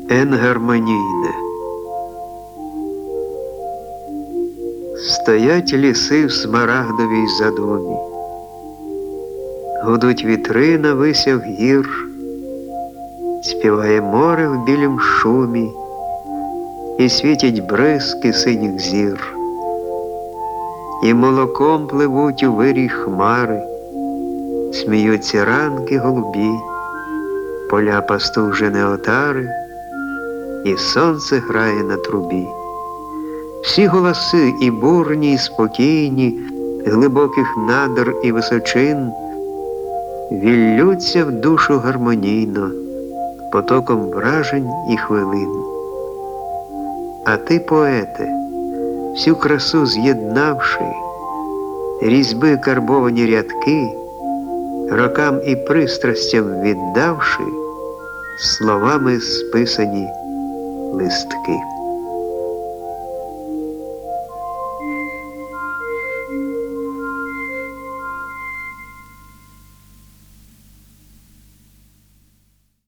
Енгармонійне. Стоять ліси в смарагдовій задумі, гудуть вітри на висях гір, співає море в білім шумі, і світять бризки синіх зір, і молоком пливуть у вирій хмари, сміються ранки голубі, поля пастух жене отари, і сонце грає на трубі. Всі голоси і бурні, і спокійні, глибоких надр і височин віллються в душу гармонійно, потоком вражень і хвилин. А ти, поете, всю красу з'єднавши, різьби карбовані рядки, рокам і пристрастям віддавши, словами списані листки.